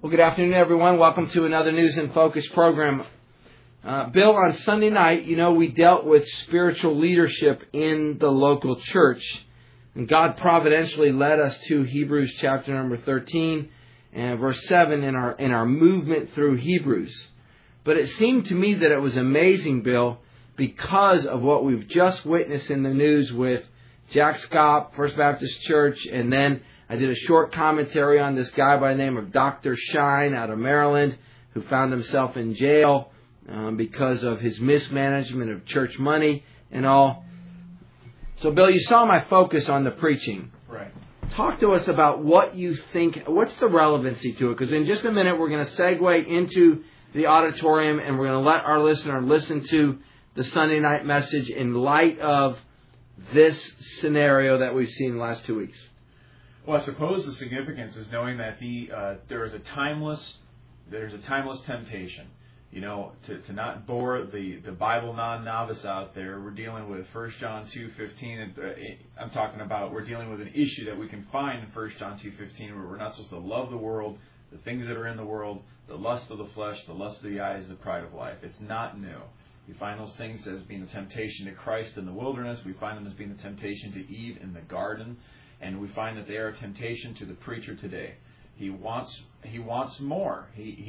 Well, good afternoon, everyone. Welcome to another News in Focus program. Bill, on Sunday night, we dealt with spiritual leadership in the local church. And God providentially led us to Hebrews chapter number 13 and verse 7 in our movement through Hebrews. But it seemed to me that it was amazing, Bill, because of what we've just witnessed in the news with Jack Scott, First Baptist Church, and then I did a short commentary on this guy by the name of Dr. Shine out of Maryland, who found himself in jail because of his mismanagement of church money and all. So, Bill, you saw my focus on the preaching. Right. Talk to us about what you think, what's the relevancy to it? Because in just a minute, we're going to segue into the auditorium and we're going to let our listener listen to the Sunday night message in light of this scenario that we've seen the last 2 weeks. Well, I suppose the significance is knowing that there's a timeless temptation. To not bore the Bible non-novice out there, we're dealing with 1 John 2:15. I'm talking about we're dealing with an issue that we can find in 1 John 2:15, where we're not supposed to love the world, the things that are in the world, the lust of the flesh, the lust of the eyes, the pride of life. It's not new. We find those things as being the temptation to Christ in the wilderness. We find them as being the temptation to Eve in the garden. And we find that they are a temptation to the preacher today. He wants more.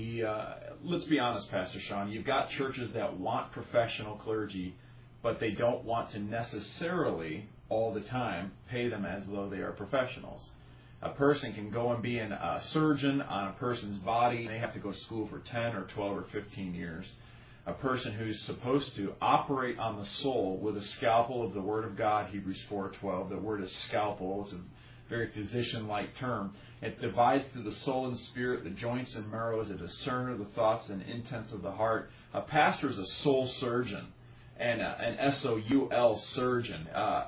Let's be honest, Pastor Sean. You've got churches that want professional clergy, but they don't want to necessarily all the time pay them as though they are professionals. A person can go and be a surgeon on a person's body. They have to go to school for 10 or 12 or 15 years. A person who's supposed to operate on the soul with a scalpel of the Word of God, Hebrews 4:12. The word is scalpel. It's a very physician-like term. It divides through the soul and spirit, the joints and marrow, is a discerner of the thoughts and intents of the heart. A pastor is a soul surgeon and an S-O-U-L surgeon.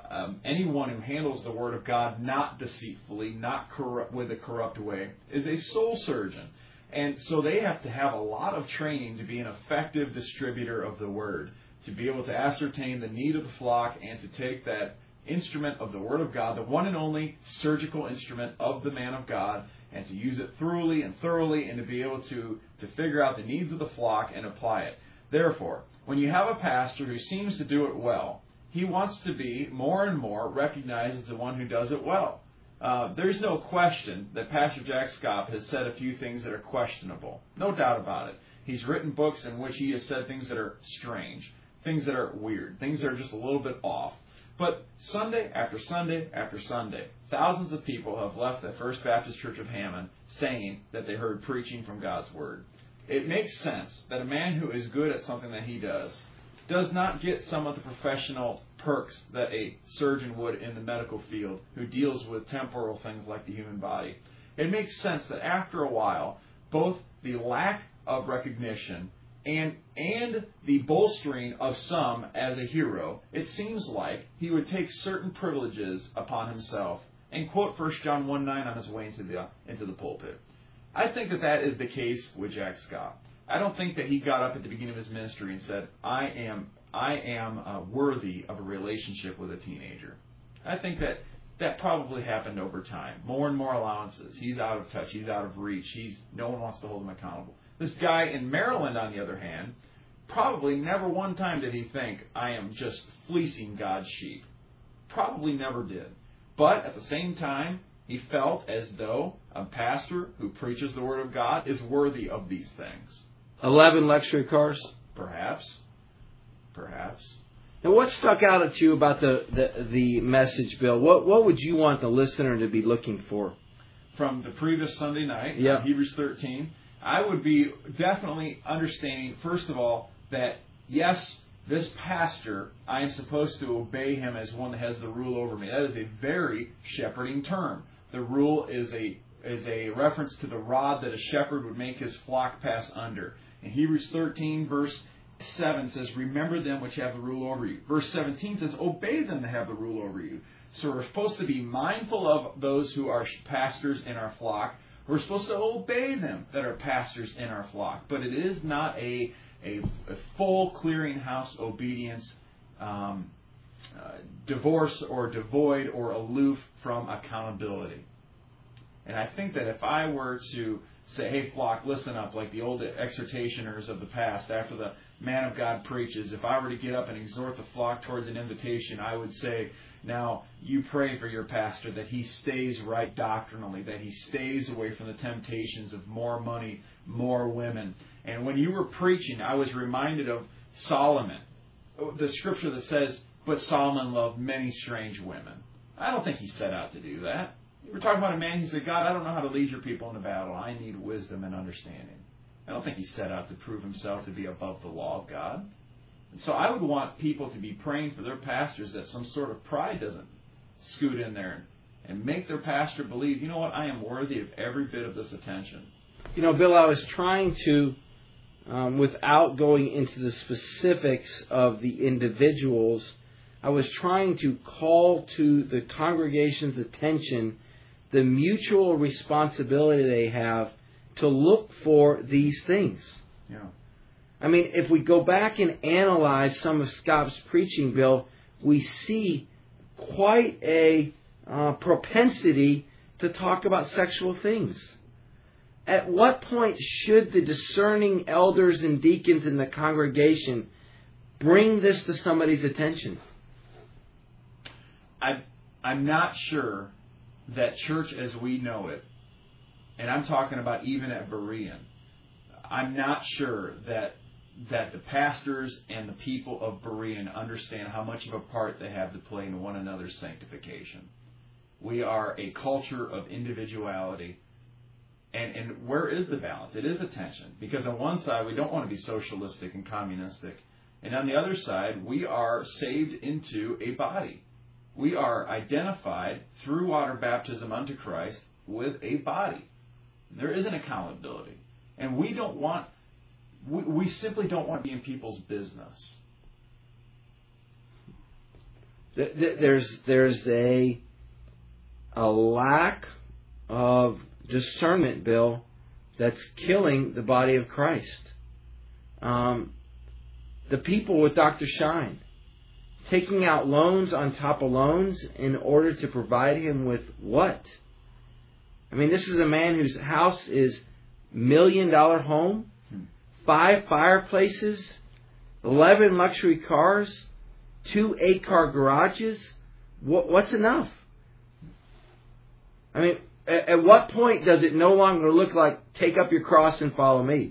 Anyone who handles the Word of God not deceitfully, not with a corrupt way, is a soul surgeon. And so they have to have a lot of training to be an effective distributor of the Word, to be able to ascertain the need of the flock and to take that instrument of the Word of God, the one and only surgical instrument of the man of God, and to use it thoroughly and to be able to figure out the needs of the flock and apply it. Therefore, when you have a pastor who seems to do it well, he wants to be more and more recognized as the one who does it well. There's no question that Pastor Jack Scott has said a few things that are questionable. No doubt about it. He's written books in which he has said things that are strange, things that are weird, things that are just a little bit off. But Sunday after Sunday after Sunday, thousands of people have left the First Baptist Church of Hammond saying that they heard preaching from God's Word. It makes sense that a man who is good at something that he does not get some of the professional perks that a surgeon would in the medical field who deals with temporal things like the human body. It makes sense that after a while, both the lack of recognition and the bolstering of some as a hero, it seems like he would take certain privileges upon himself and quote 1 John 1:9 on his way into the pulpit. I think that is the case with Jack Scott. I don't think that he got up at the beginning of his ministry and said, I am worthy of a relationship with a teenager. I think that probably happened over time. More and more allowances. He's out of touch. He's out of reach. No one wants to hold him accountable. This guy in Maryland, on the other hand, probably never one time did he think, I am just fleecing God's sheep. Probably never did. But at the same time, he felt as though a pastor who preaches the Word of God is worthy of these things. 11 luxury cars? Perhaps. Now, what stuck out at you about the message, Bill? What would you want the listener to be looking for? From the previous Sunday night, yeah. Hebrews 13, I would be definitely understanding, first of all, that yes, this pastor, I am supposed to obey him as one that has the rule over me. That is a very shepherding term. The rule is a reference to the rod that a shepherd would make his flock pass under. In Hebrews 13, verse 7 says, remember them which have the rule over you. Verse 17 says, obey them that have the rule over you. So we're supposed to be mindful of those who are pastors in our flock. We're supposed to obey them that are pastors in our flock. But it is not a full clearinghouse obedience, divorce or devoid or aloof from accountability. And I think that if I were to say, hey, flock, listen up, like the old exhortationers of the past, after the man of God preaches, if I were to get up and exhort the flock towards an invitation, I would say, now, you pray for your pastor that he stays right doctrinally, that he stays away from the temptations of more money, more women. And when you were preaching, I was reminded of Solomon, the scripture that says, but Solomon loved many strange women. I don't think he set out to do that. We're talking about a man who said, God, I don't know how to lead your people into battle. I need wisdom and understanding. I don't think he set out to prove himself to be above the law of God. And so I would want people to be praying for their pastors that some sort of pride doesn't scoot in there and make their pastor believe, you know what, I am worthy of every bit of this attention. You know, Bill, I was trying to, without going into the specifics of the individuals, I was trying to call to the congregation's attention the mutual responsibility they have to look for these things. Yeah. I mean, if we go back and analyze some of Scott's preaching, Bill, we see quite a propensity to talk about sexual things. At what point should the discerning elders and deacons in the congregation bring this to somebody's attention? I'm not sure that church as we know it, and I'm talking about even at Berean, I'm not sure that the pastors and the people of Berean understand how much of a part they have to play in one another's sanctification. We are a culture of individuality. And where is the balance? It is a tension. Because on one side, we don't want to be socialistic and communistic. And on the other side, we are saved into a body. We are identified through water baptism unto Christ with a body. There is an accountability. And we don't want, we simply don't want to be in people's business. There's a lack of discernment, Bill, that's killing the body of Christ. The people with Dr. Shine, taking out loans on top of loans in order to provide him with what? I mean, this is a man whose house is $1 million home, 5 fireplaces, 11 luxury cars, 2 8-car garages. What's enough? I mean, at what point does it no longer look like take up your cross and follow me?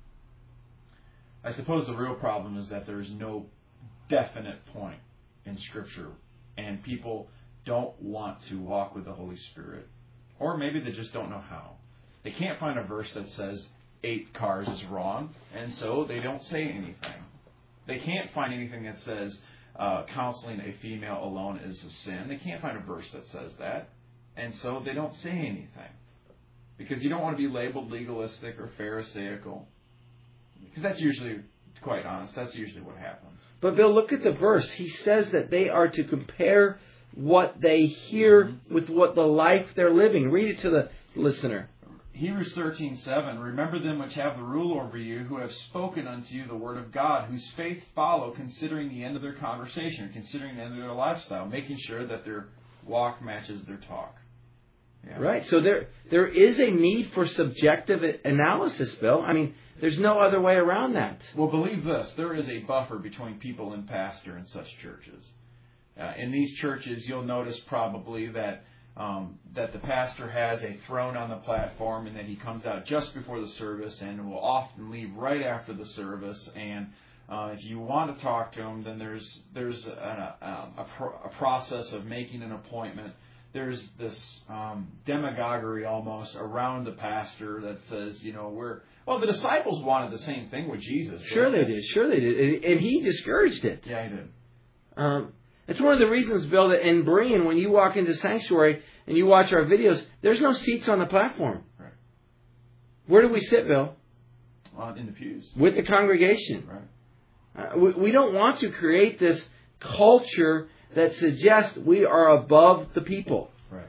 I suppose the real problem is that there is no definite point in Scripture, and people don't want to walk with the Holy Spirit. Or maybe they just don't know how. They can't find a verse that says 8 cars is wrong, and so they don't say anything. They can't find anything that says counseling a female alone is a sin. They can't find a verse that says that, and so they don't say anything. Because you don't want to be labeled legalistic or pharisaical. Because that's usually, quite honest, that's usually what happens. But Bill, look at the verse. He says that they are to compare what they hear with what the life they're living. Read it to the listener. Hebrews 13:7, remember them which have the rule over you, who have spoken unto you the word of God, whose faith follow, considering the end of their conversation, considering the end of their lifestyle, making sure that their walk matches their talk. Yeah. Right. So there is a need for subjective analysis, Bill. I mean, there's no other way around that. Well, believe this. There is a buffer between people and pastor in such churches. In these churches, you'll notice probably that the pastor has a throne on the platform and that he comes out just before the service and will often leave right after the service. And if you want to talk to him, then there's a process of making an appointment. There's this demagoguery almost around the pastor that says, the disciples wanted the same thing with Jesus. Sure they did. And he discouraged it. Yeah, he did. It's one of the reasons, Bill, that in Berean, when you walk into Sanctuary and you watch our videos, there's no seats on the platform. Right. Where do we sit, Bill? In the pews. With the congregation. Right. We don't want to create this culture that suggests we are above the people.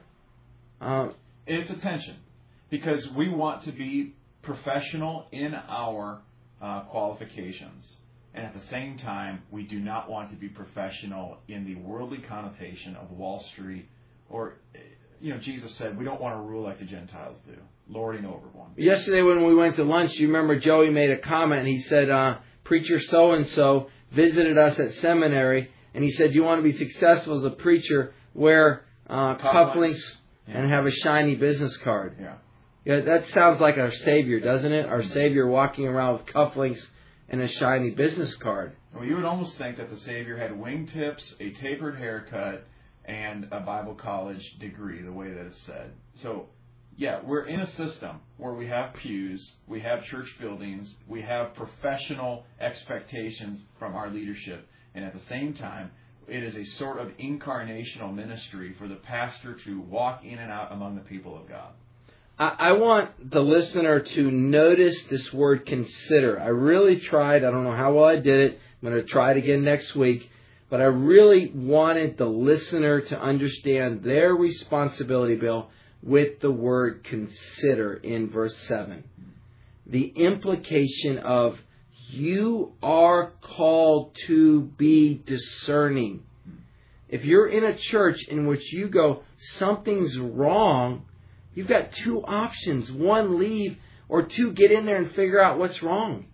Right. It's a tension because we want to be professional in our qualifications. And at the same time, we do not want to be professional in the worldly connotation of Wall Street or, Jesus said we don't want to rule like the Gentiles do, lording over one. Yesterday when we went to lunch, you remember Joey made a comment. He said, preacher so-and-so visited us at seminary, and he said, you want to be successful as a preacher, wear cufflinks and have a shiny business card. Yeah, that sounds like our Savior, doesn't it? Our Savior walking around with cufflinks and a shiny business card. Well, you would almost think that the Savior had wingtips, a tapered haircut, and a Bible college degree, the way that it's said. So, yeah, we're in a system where we have pews, we have church buildings, we have professional expectations from our leadership, and at the same time, it is a sort of incarnational ministry for the pastor to walk in and out among the people of God. I want the listener to notice this word consider. I really tried. I don't know how well I did it. I'm going to try it again next week. But I really wanted the listener to understand their responsibility, Bill, with the word consider in verse 7. The implication of you are called to be discerning. If you're in a church in which you go, something's wrong, you've got two options. One, leave, or two, get in there and figure out what's wrong.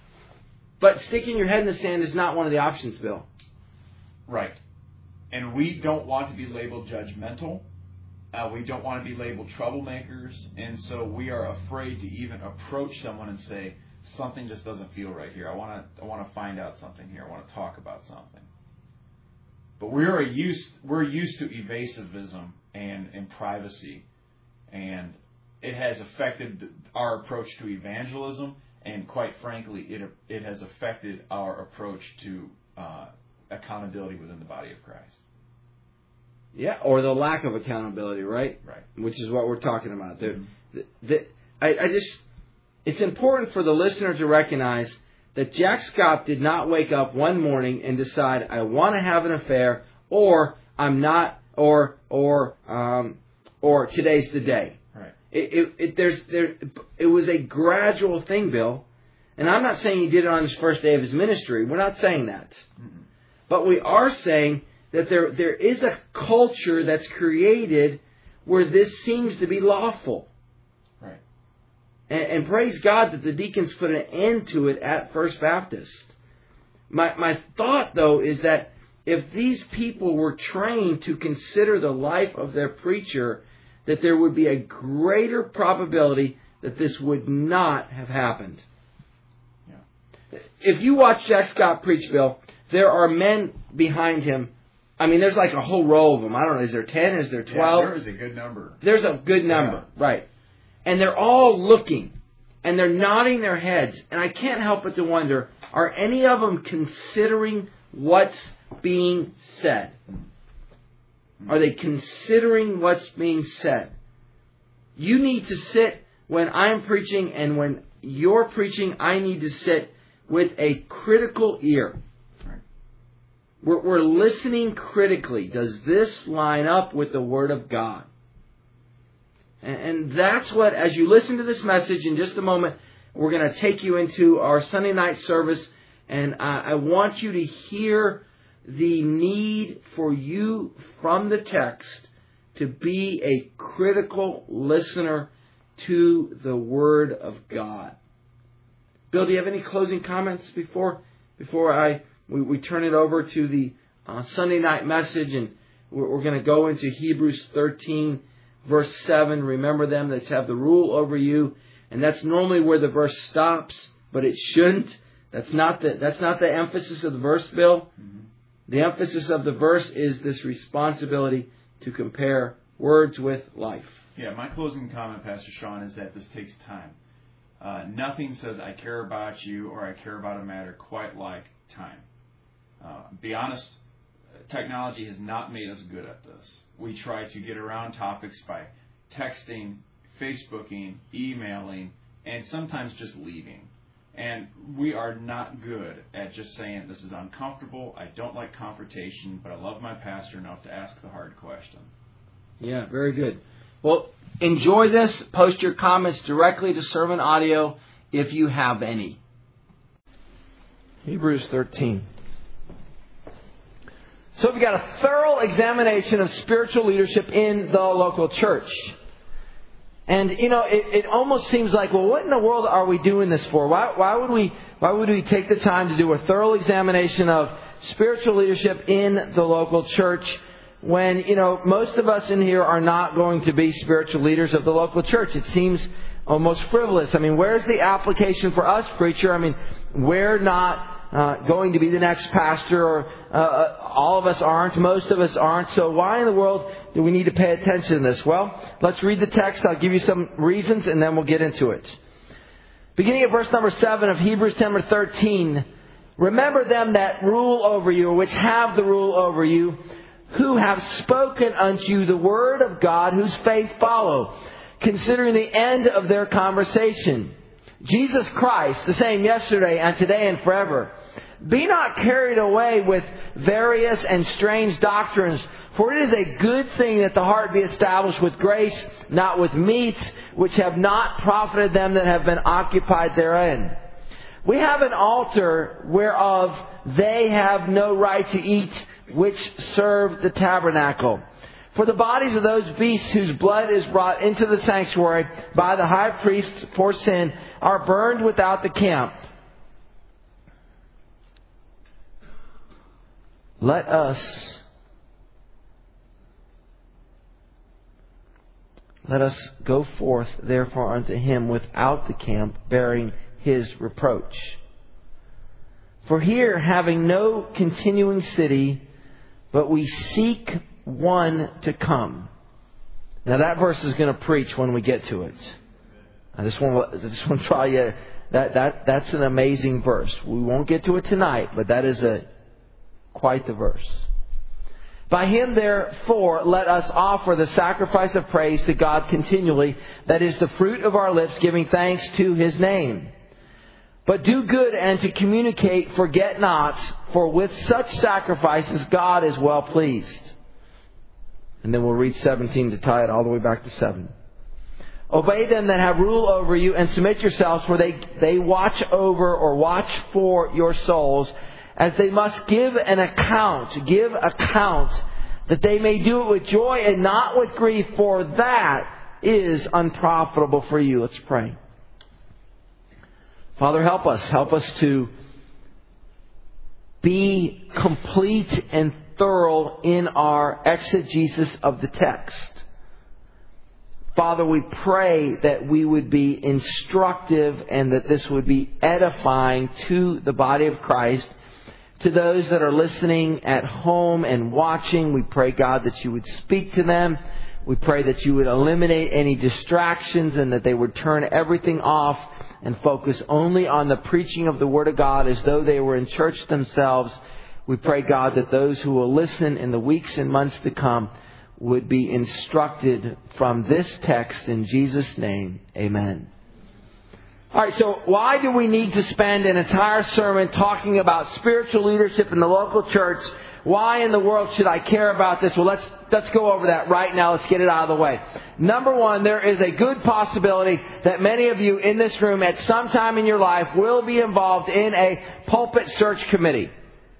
But sticking your head in the sand is not one of the options, Bill. Right. And we don't want to be labeled judgmental. We don't want to be labeled troublemakers. And so we are afraid to even approach someone and say, something just doesn't feel right here. I want to find out something here. I want to talk about something. But we're used to evasivism and privacy. And it has affected our approach to evangelism. And quite frankly, it has affected our approach to accountability within the body of Christ. Yeah, or the lack of accountability, right? Right. Which is what we're talking about. It's important for the listener to recognize that Jack Scott did not wake up one morning and decide, I want to have an affair, or I'm not, or today's the day. Right. It was a gradual thing, Bill. And I'm not saying he did it on his first day of his ministry. We're not saying that. Mm-hmm. But we are saying that there is a culture that's created where this seems to be lawful. Right. And praise God that the deacons put an end to it at First Baptist. My thought, though, is that if these people were trained to consider the life of their preacher, that there would be a greater probability that this would not have happened. Yeah. If you watch Jack Scott preach, Bill, there are men behind him. I mean, there's like a whole row of them. I don't know, is there 10? Is there 12? Yeah, there is a good number. There's a good number, right. And they're all looking, and they're nodding their heads. And I can't help but to wonder, are any of them considering what's being said? Are they considering what's being said? You need to sit when I'm preaching, and when you're preaching, I need to sit with a critical ear. We're listening critically. Does this line up with the Word of God? And that's what, as you listen to this message in just a moment, we're going to take you into our Sunday night service. And I want you to hear the need for you from the text to be a critical listener to the Word of God. Bill, do you have any closing comments before we turn it over to the Sunday night message, and we're going to go into Hebrews 13, verse 7. Remember them that have the rule over you, and that's normally where the verse stops, but it shouldn't. That's not the emphasis of the verse, Bill. Mm-hmm. The emphasis of the verse is this responsibility to compare words with life. Yeah, my closing comment, Pastor Sean, is that this takes time. Nothing says I care about you or I care about a matter quite like time. Be honest, technology has not made us good at this. We try to get around topics by texting, Facebooking, emailing, and sometimes just leaving. And we are not good at just saying, this is uncomfortable, I don't like confrontation, but I love my pastor enough to ask the hard question. Yeah, very good. Well, enjoy this. Post your comments directly to Sermon Audio if you have any. Hebrews 13. So we've got a thorough examination of spiritual leadership in the local church. And, it almost seems like, well, what in the world are we doing this for? Why would we take the time to do a thorough examination of spiritual leadership in the local church when, most of us in here are not going to be spiritual leaders of the local church? It seems almost frivolous. Where's the application for us, preacher? We're not going to be the next pastor, or all of us aren't, most of us aren't. So why in the world do we need to pay attention to this? Well, let's read the text. I'll give you some reasons, and then we'll get into it. Beginning at verse number 7 of Hebrews 10:13, remember them that rule over you, or which have the rule over you, who have spoken unto you the word of God, whose faith follow, considering the end of their conversation. Jesus Christ, the same yesterday and today and forever. Be not carried away with various and strange doctrines, for it is a good thing that the heart be established with grace, not with meats, which have not profited them that have been occupied therein. We have an altar whereof they have no right to eat, which serve the tabernacle. For the bodies of those beasts whose blood is brought into the sanctuary by the high priest for sin are burned without the camp. Let us go forth therefore unto him without the camp, bearing his reproach. For here, having no continuing city, but we seek one to come. Now that verse is going to preach when we get to it. I just want to try you. That's an amazing verse. We won't get to it tonight, but that is quite the verse. By him, therefore, let us offer the sacrifice of praise to God continually. That is the fruit of our lips, giving thanks to his name. But do good and to communicate, forget not, for with such sacrifices God is well pleased. And then we'll read 17 to tie it all the way back to 7. Obey them that have rule over you and submit yourselves, for they watch over or watch for your souls, as they must give account, that they may do it with joy and not with grief, for that is unprofitable for you. Let's pray. Father, help us to be complete and thorough in our exegesis of the text. Father, we pray that we would be instructive and that this would be edifying to the body of Christ. To those that are listening at home and watching, we pray, God, that you would speak to them. We pray that you would eliminate any distractions and that they would turn everything off and focus only on the preaching of the Word of God as though they were in church themselves. We pray, God, that those who will listen in the weeks and months to come would be instructed from this text in Jesus' name. Amen. All right, so why do we need to spend an entire sermon talking about spiritual leadership in the local church? Why in the world should I care about this? Well, let's go over that right now. Let's get it out of the way. Number one, there is a good possibility that many of you in this room at some time in your life will be involved in a pulpit search committee.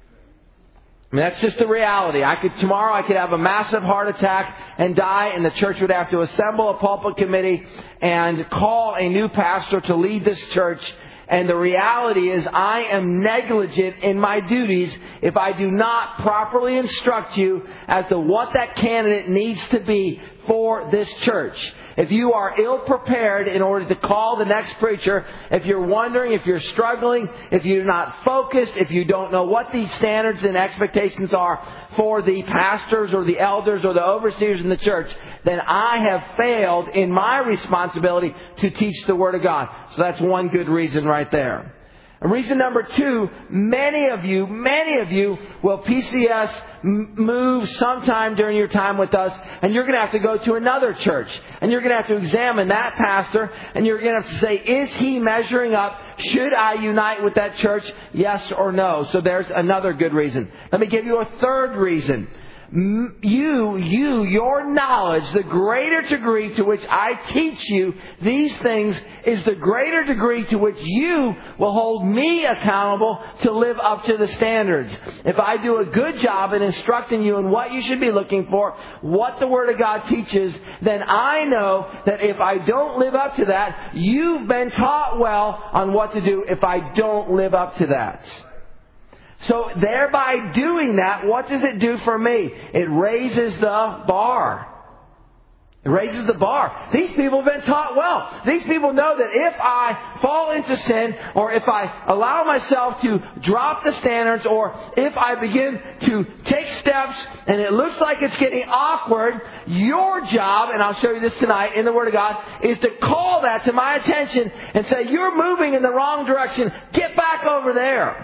That's just the reality. Tomorrow I could have a massive heart attack and die, and the church would have to assemble a pulpit committee and call a new pastor to lead this church. And the reality is I am negligent in my duties if I do not properly instruct you as to what that candidate needs to be for this church. If you are ill-prepared in order to call the next preacher, if you're wondering, if you're struggling, if you're not focused, if you don't know what these standards and expectations are for the pastors or the elders or the overseers in the church, then I have failed in my responsibility to teach the Word of God. So that's one good reason right there. And reason number two, many of you will PCS move sometime during your time with us, and you're going to have to go to another church, and you're going to have to examine that pastor, and you're going to have to say, is he measuring up? Should I unite with that church? Yes or no? So there's another good reason. Let me give you a third reason. Your knowledge, the greater degree to which I teach you these things is the greater degree to which you will hold me accountable to live up to the standards. If I do a good job in instructing you in what you should be looking for, what the Word of God teaches, then I know that if I don't live up to that, you've been taught well on what to do if I don't live up to that. So thereby doing that, what does it do for me? It raises the bar. It raises the bar. These people have been taught well. These people know that if I fall into sin, or if I allow myself to drop the standards, or if I begin to take steps and it looks like it's getting awkward, your job, and I'll show you this tonight in the Word of God, is to call that to my attention and say, you're moving in the wrong direction. Get back over there.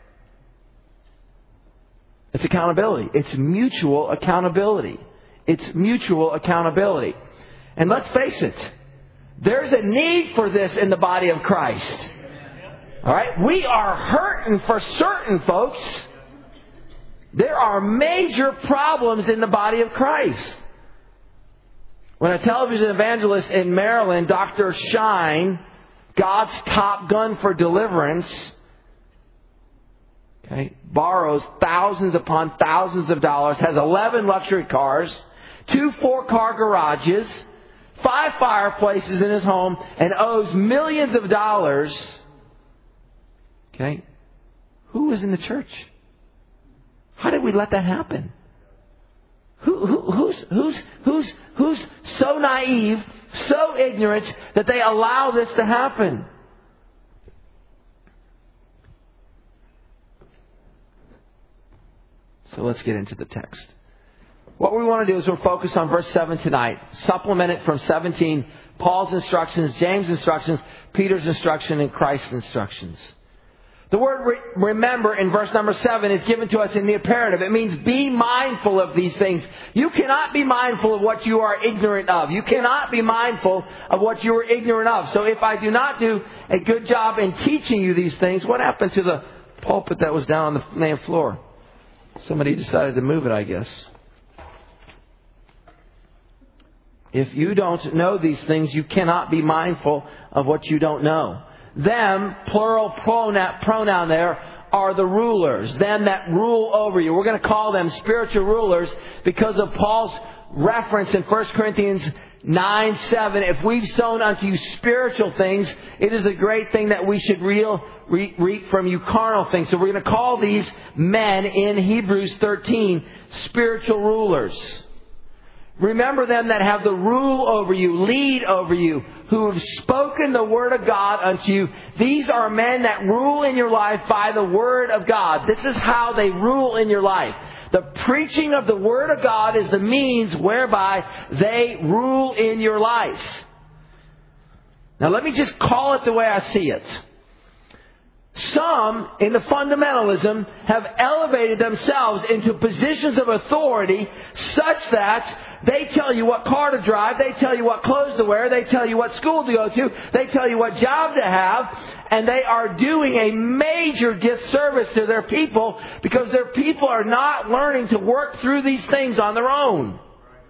It's accountability. It's mutual accountability. It's mutual accountability. And let's face it, there's a need for this in the body of Christ. All right? We are hurting for certain folks. There are major problems in the body of Christ. When a television evangelist in Maryland, Dr. Shine, God's top gun for deliverance, borrows thousands upon thousands of dollars, has 11 luxury cars, 2 4-car garages, 5 fireplaces in his home, and owes millions of dollars. Who is in the church? How did we let that happen? Who's so naive, so ignorant that they allow this to happen? So let's get into the text. What we want to do is we'll focus on verse 7 tonight. Supplement it from 17. Paul's instructions, James' instructions, Peter's instruction, and Christ's instructions. The word remember in verse number 7 is given to us in the imperative. It means be mindful of these things. You cannot be mindful of what you are ignorant of. You cannot be mindful of what you are ignorant of. So if I do not do a good job in teaching you these things, what happened to the pulpit that was down on the main floor? Somebody decided to move it, I guess. If you don't know these things, you cannot be mindful of what you don't know. Them, plural pronoun there, are the rulers. Them that rule over you. We're going to call them spiritual rulers because of Paul's reference in 1 Corinthians 9:7. If we've sown unto you spiritual things, it is a great thing that we should reap from you carnal things. So we're going to call these men in Hebrews 13 spiritual rulers. Remember them that have the rule over you, lead over you, who have spoken the word of God unto you. These are men that rule in your life by the word of God. This is how they rule in your life. The preaching of the word of God is the means whereby they rule in your life. Now let me just call it the way I see it. Some, in the fundamentalism, have elevated themselves into positions of authority such that they tell you what car to drive, they tell you what clothes to wear, they tell you what school to go to, they tell you what job to have, and they are doing a major disservice to their people because their people are not learning to work through these things on their own.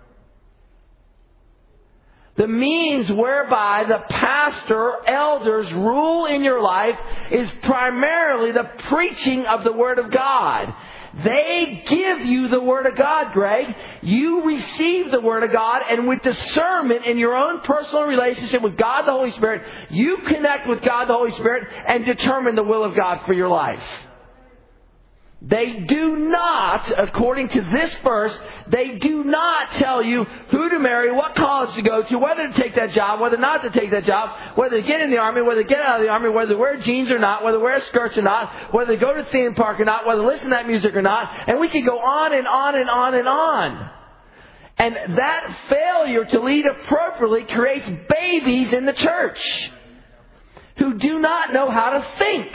The means whereby the pastor, elders rule in your life is primarily the preaching of the Word of God. They give you the Word of God, Greg. You receive the Word of God, and with discernment in your own personal relationship with God the Holy Spirit, you connect with God the Holy Spirit and determine the will of God for your life. They do not, according to this verse, they do not tell you who to marry, what college to go to, whether to take that job, whether not to take that job, whether to get in the army, whether to get out of the army, whether to wear jeans or not, whether to wear skirts or not, whether to go to the theme park or not, whether to listen to that music or not. And we can go on and on and on and on. And that failure to lead appropriately creates babies in the church who do not know how to think.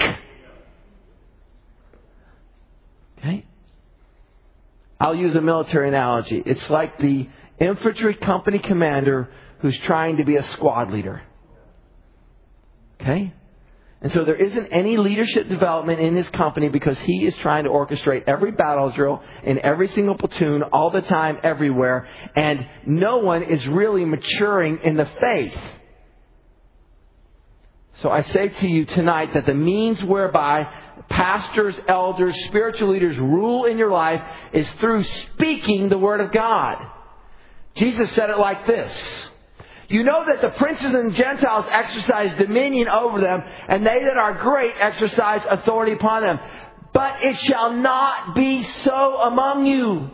Okay? I'll use a military analogy. It's like the infantry company commander who's trying to be a squad leader. Okay? And so there isn't any leadership development in his company because he is trying to orchestrate every battle drill in every single platoon all the time, everywhere. And no one is really maturing in the faith. So I say to you tonight that the means whereby pastors, elders, spiritual leaders rule in your life is through speaking the Word of God. Jesus said it like this. You know that the princes and Gentiles exercise dominion over them, and they that are great exercise authority upon them. But it shall not be so among you.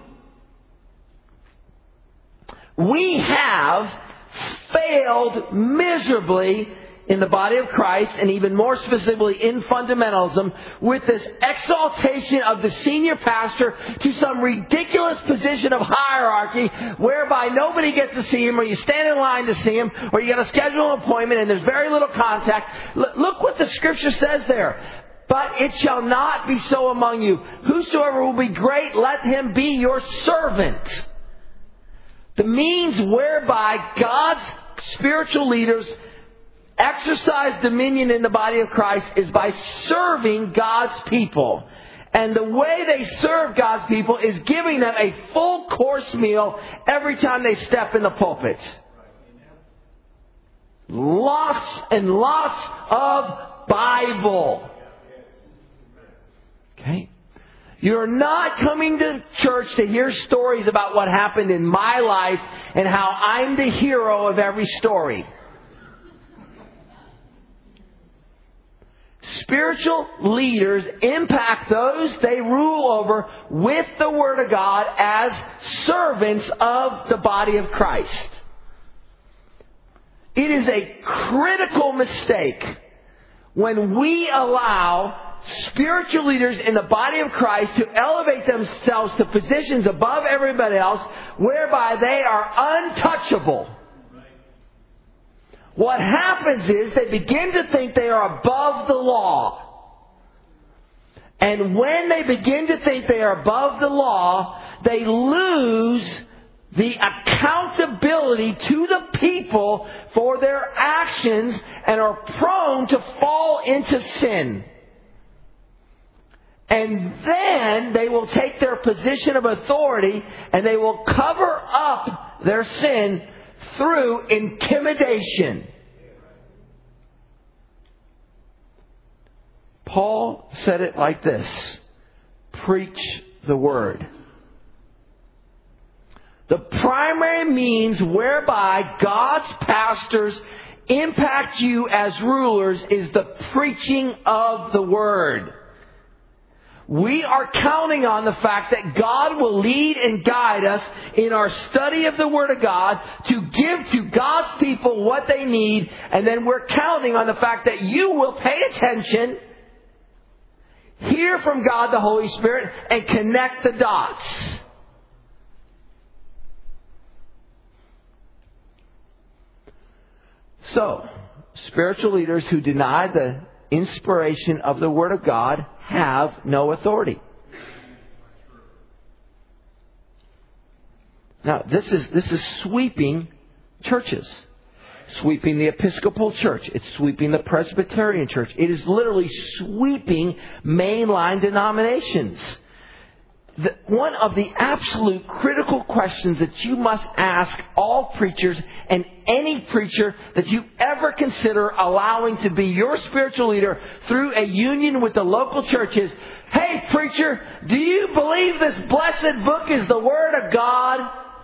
We have failed miserably in the body of Christ, and even more specifically in fundamentalism, with this exaltation of the senior pastor to some ridiculous position of hierarchy whereby nobody gets to see him, or you stand in line to see him, or you got to schedule an appointment and there's very little contact. Look what the Scripture says there. But it shall not be so among you. Whosoever will be great, let him be your servant. The means whereby God's spiritual leaders exercise dominion in the body of Christ is by serving God's people. And the way they serve God's people is giving them a full course meal every time they step in the pulpit. Lots and lots of Bible. Okay? You're not coming to church to hear stories about what happened in my life and how I'm the hero of every story. Spiritual leaders impact those they rule over with the Word of God as servants of the body of Christ. It is a critical mistake when we allow spiritual leaders in the body of Christ to elevate themselves to positions above everybody else whereby they are untouchable. What happens is they begin to think they are above the law. And when they begin to think they are above the law, they lose the accountability to the people for their actions and are prone to fall into sin. And then they will take their position of authority and they will cover up their sin through intimidation. Paul said it like this: preach the Word. The primary means whereby God's pastors impact you as rulers is the preaching of the Word. We are counting on the fact that God will lead and guide us in our study of the Word of God to give to God's people what they need. And then we're counting on the fact that you will pay attention, hear from God the Holy Spirit, and connect the dots. So, spiritual leaders who deny the inspiration of the Word of God have no authority. Now, this is sweeping churches. Sweeping the Episcopal Church. It's sweeping the Presbyterian Church. It is literally sweeping mainline denominations. One of the absolute critical questions that you must ask all preachers and any preacher that you ever consider allowing to be your spiritual leader through a union with the local church is, hey preacher, do you believe this blessed book is the Word of God?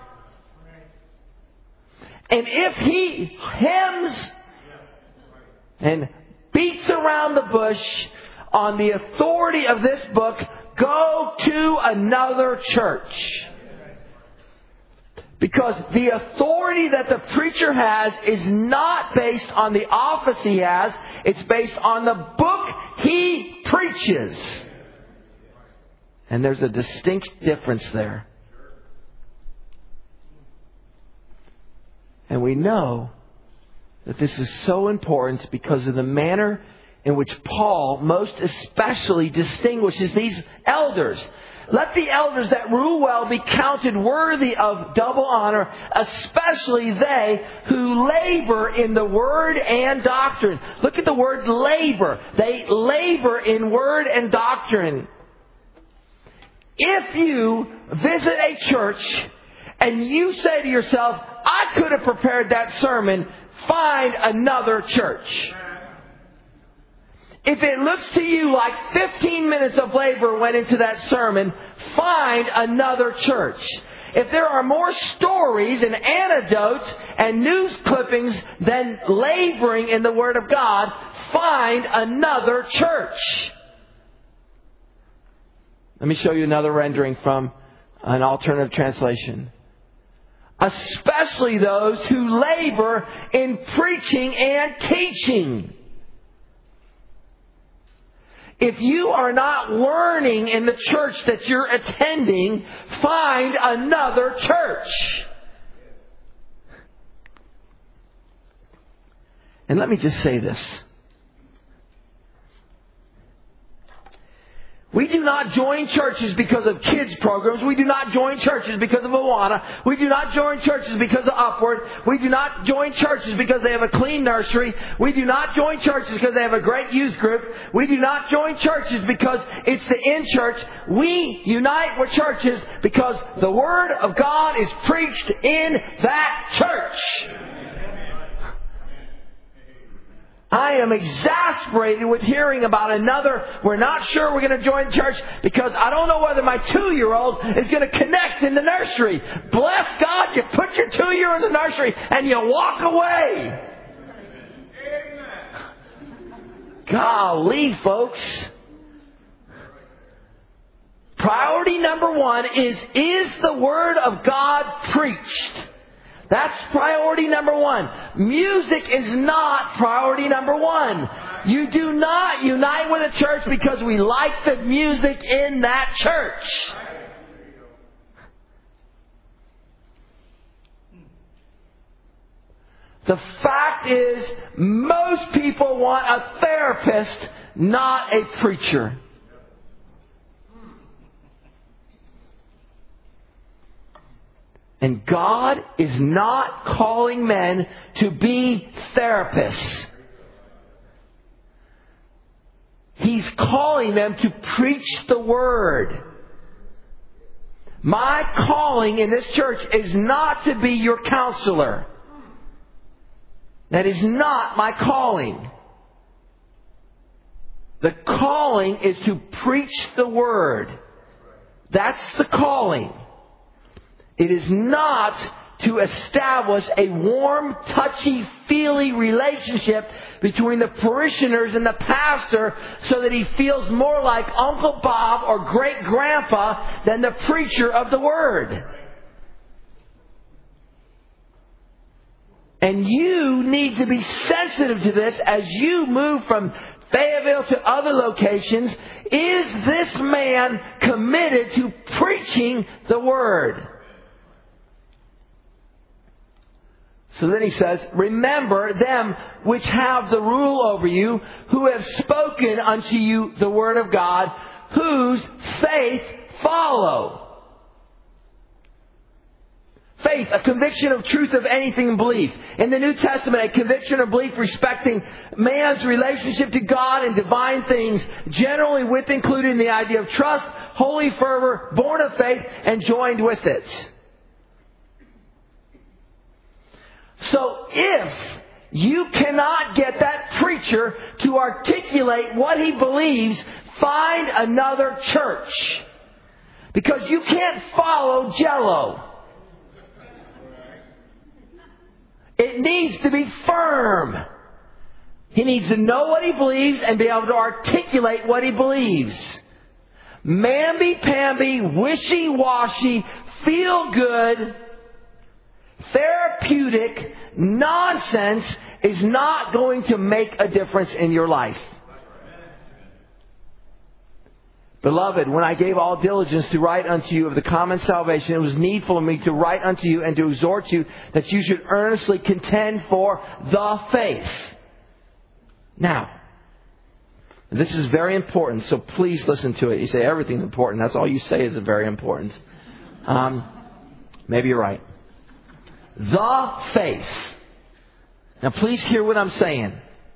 And if he hems and beats around the bush on the authority of this book, go to another church. Because the authority that the preacher has is not based on the office he has. It's based on the book he preaches. And there's a distinct difference there. And we know that this is so important because of the manner in which Paul most especially distinguishes these elders. Let the elders that rule well be counted worthy of double honor, especially they who labor in the word and doctrine. Look at the word labor. They labor in word and doctrine. If you visit a church and you say to yourself, I could have prepared that sermon, find another church. If it looks to you like 15 minutes of labor went into that sermon, find another church. If there are more stories and anecdotes and news clippings than laboring in the Word of God, find another church. Let me show you another rendering from an alternative translation. Especially those who labor in preaching and teaching. If you are not learning in the church that you're attending, find another church. And let me just say this. We do not join churches because of kids programs. We do not join churches because of Awana. We do not join churches because of Upward. We do not join churches because they have a clean nursery. We do not join churches because they have a great youth group. We do not join churches because it's the in-church. We unite with churches because the Word of God is preached in that church. I am exasperated with hearing about another, we're not sure we're going to join church because I don't know whether my 2-year-old is going to connect in the nursery. Bless God, you put your 2-year-old in the nursery and you walk away. Golly, folks. Priority number 1 is the Word of God preached? That's priority number 1. Music is not priority number 1. You do not unite with a church because we like the music in that church. The fact is, most people want a therapist, not a preacher. And God is not calling men to be therapists. He's calling them to preach the Word. My calling in this church is not to be your counselor. That is not my calling. The calling is to preach the Word. That's the calling. It is not to establish a warm, touchy-feely relationship between the parishioners and the pastor so that he feels more like Uncle Bob or great-grandpa than the preacher of the Word. And you need to be sensitive to this as you move from Fayetteville to other locations. Is this man committed to preaching the Word? So then he says, remember them which have the rule over you, who have spoken unto you the Word of God, whose faith follow. Faith, a conviction of truth of anything in belief. In the New Testament, a conviction of belief respecting man's relationship to God and divine things, generally with including the idea of trust, holy fervor, born of faith, and joined with it. So if you cannot get that preacher to articulate what he believes, find another church. Because you can't follow Jell-O. It needs to be firm. He needs to know what he believes and be able to articulate what he believes. Mamby-pamby, wishy-washy, feel good, therapeutic nonsense is not going to make a difference in your life. Beloved, when I gave all diligence to write unto you of the common salvation, it was needful of me to write unto you and to exhort you that you should earnestly contend for the faith. Now, the This is very important, so please listen to it. You say everything's important. That's all you say is very important. Maybe you're right. The faith. Now please hear what I'm saying.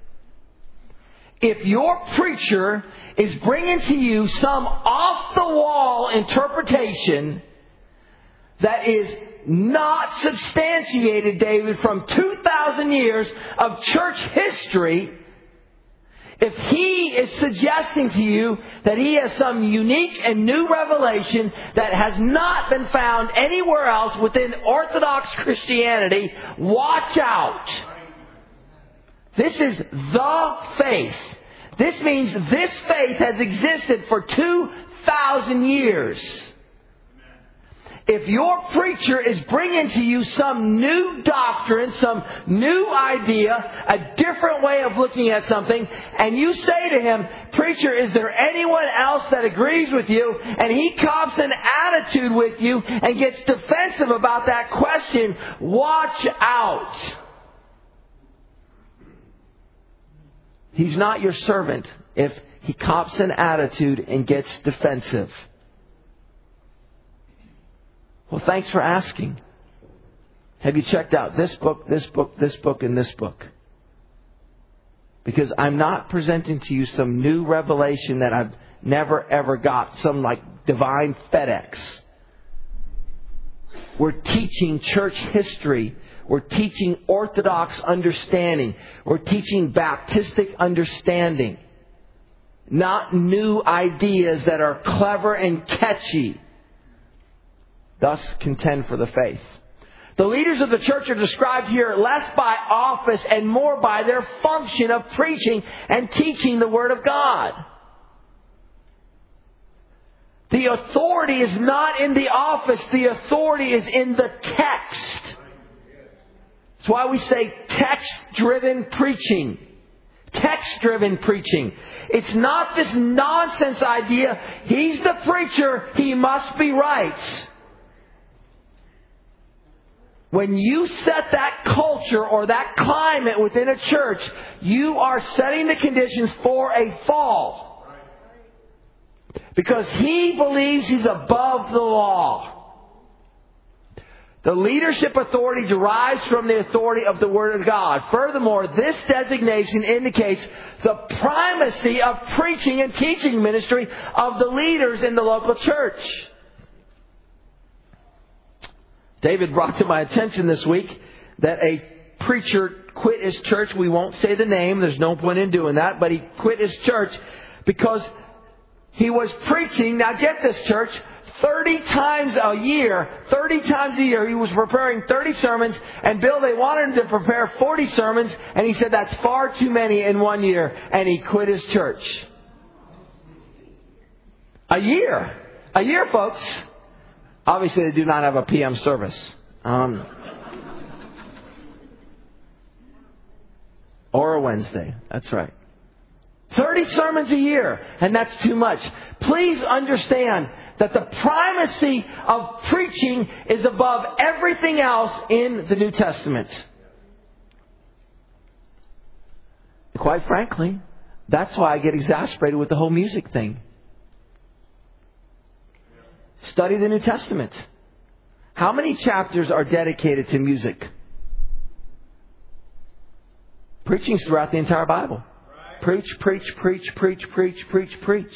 If your preacher is bringing to you some off-the-wall interpretation that is not substantiated, David, from 2,000 years of church history, if he is suggesting to you that he has some unique and new revelation that has not been found anywhere else within Orthodox Christianity, watch out. This is the faith. This means this faith has existed for 2,000 years. If your preacher is bringing to you some new doctrine, some new idea, a different way of looking at something, and you say to him, "Preacher, is there anyone else that agrees with you?" and he cops an attitude with you and gets defensive about that question, watch out. He's not your servant if he cops an attitude and gets defensive. Well, thanks for asking. Have you checked out this book, this book, this book, and this book? Because I'm not presenting to you some new revelation that I've never ever got, some like divine FedEx. We're teaching church history. We're teaching Orthodox understanding. We're teaching Baptistic understanding. Not new ideas that are clever and catchy. Thus contend for the faith. The leaders of the church are described here less by office and more by their function of preaching and teaching the Word of God. The authority is not in the office. The authority is in the text. That's why we say text-driven preaching. Text-driven preaching. It's not this nonsense idea, he's the preacher, he must be right. When you set that culture or that climate within a church, you are setting the conditions for a fall. Because he believes he's above the law. The leadership authority derives from the authority of the Word of God. Furthermore, this designation indicates the primacy of preaching and teaching ministry of the leaders in the local church. David brought to my attention this week that a preacher quit his church. We won't say the name. There's no point in doing that. But he quit his church because he was preaching. Now get this, church. 30 times a year, he was preparing 30 sermons. And Bill, they wanted him to prepare 40 sermons. And he said that's far too many in 1 year. And he quit his church. A year, folks. Obviously, they do not have a PM service. Or a Wednesday. That's right. 30 sermons a year. And that's too much. Please understand that the primacy of preaching is above everything else in the New Testament. Quite frankly, that's why I get exasperated with the whole music thing. Study the New Testament. How many chapters are dedicated to music? Preaching's throughout the entire Bible. Preach, preach, preach, preach, preach, preach, preach.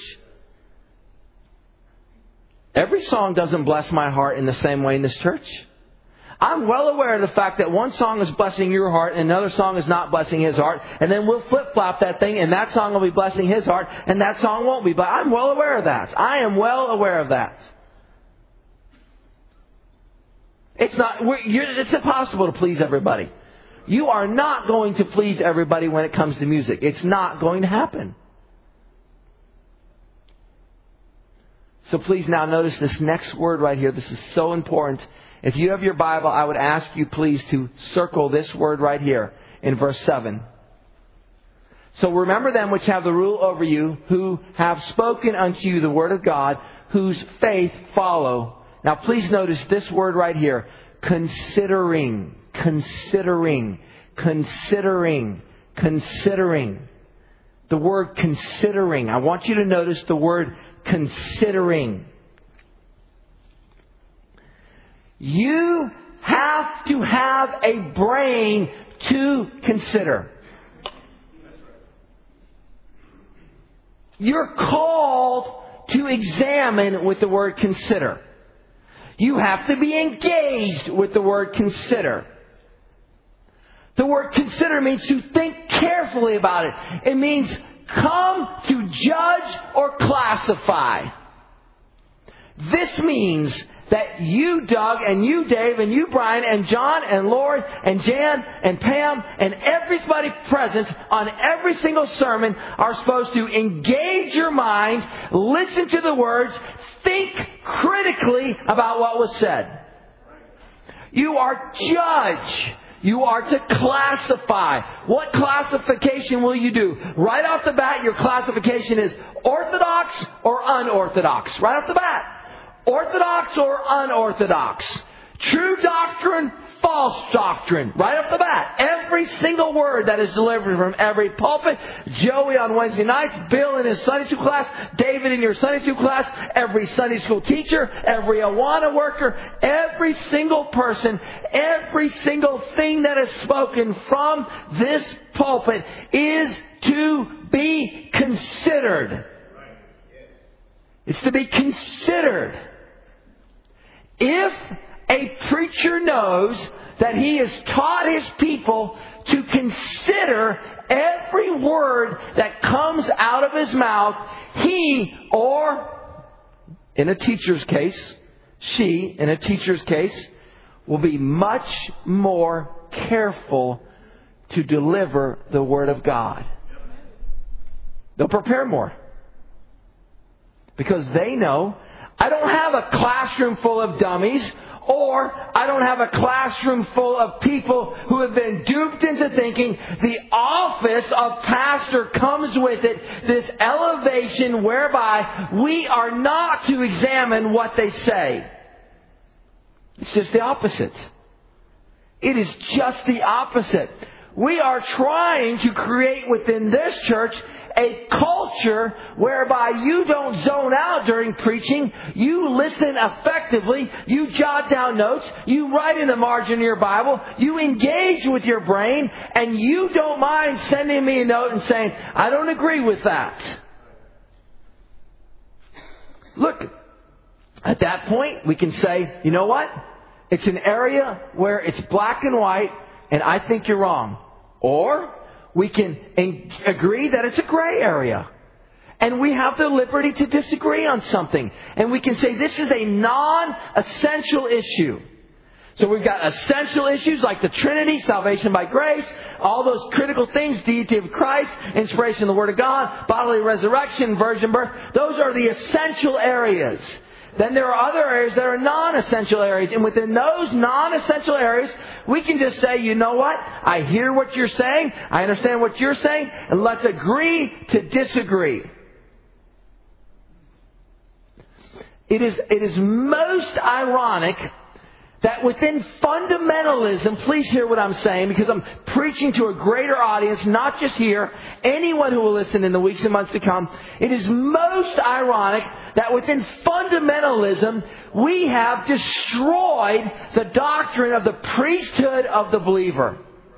Every song doesn't bless my heart in the same way in this church. I'm well aware of the fact that one song is blessing your heart and another song is not blessing his heart. And then we'll flip-flop that thing and that song will be blessing his heart and that song won't be. But I'm well aware of that. I am well aware of that. It's impossible to please everybody. You are not going to please everybody when it comes to music. It's not going to happen. So please now notice this next word right here. This is so important. If you have your Bible, I would ask you please to circle this word right here in verse 7. So remember them which have the rule over you, who have spoken unto you the word of God, whose faith follow. Now please notice this word right here. Considering. The word considering. I want you to notice the word considering. You have to have a brain to consider. You're called to examine with the word consider. You have to be engaged with the word consider. The word consider means to think carefully about it. It means come to judge or classify. This means that you, Doug, and you, Dave, and you, Brian, and John, and Lord, and Jan, and Pam, and everybody present on every single sermon are supposed to engage your mind, listen to the words, think critically about what was said. You are judge. You are to classify. What classification will you do? Right off the bat, your classification is orthodox or unorthodox. Right off the bat. Orthodox or unorthodox. True doctrine, false doctrine. Right off the bat. Every single word that is delivered from every pulpit. Joey on Wednesday nights. Bill in his Sunday school class. David in your Sunday school class. Every Sunday school teacher. Every Awana worker. Every single person. Every single thing that is spoken from this pulpit is to be considered. It's to be considered. If a preacher knows that he has taught his people to consider every word that comes out of his mouth, he, or in a teacher's case, she, in a teacher's case, will be much more careful to deliver the Word of God. They'll prepare more. Because they know, I don't have a classroom full of dummies, or I don't have a classroom full of people who have been duped into thinking the office of pastor comes with it, this elevation whereby we are not to examine what they say. It's just the opposite. It is just the opposite. We are trying to create within this church a culture whereby you don't zone out during preaching. You listen effectively. You jot down notes. You write in the margin of your Bible. You engage with your brain. And you don't mind sending me a note and saying, I don't agree with that. Look, at that point, we can say, you know what? It's an area where it's black and white, and I think you're wrong. Or we can agree that it's a gray area. And we have the liberty to disagree on something. And we can say this is a non-essential issue. So we've got essential issues like the Trinity, salvation by grace, all those critical things, deity of Christ, inspiration of the Word of God, bodily resurrection, virgin birth. Those are the essential areas. Then there are other areas that are non-essential areas. And within those non-essential areas, we can just say, you know what? I hear what you're saying. I understand what you're saying. And let's agree to disagree. It is most ironic that within fundamentalism, please hear what I'm saying because I'm preaching to a greater audience, not just here, anyone who will listen in the weeks and months to come. It is most ironic that within fundamentalism, we have destroyed the doctrine of the priesthood of the believer.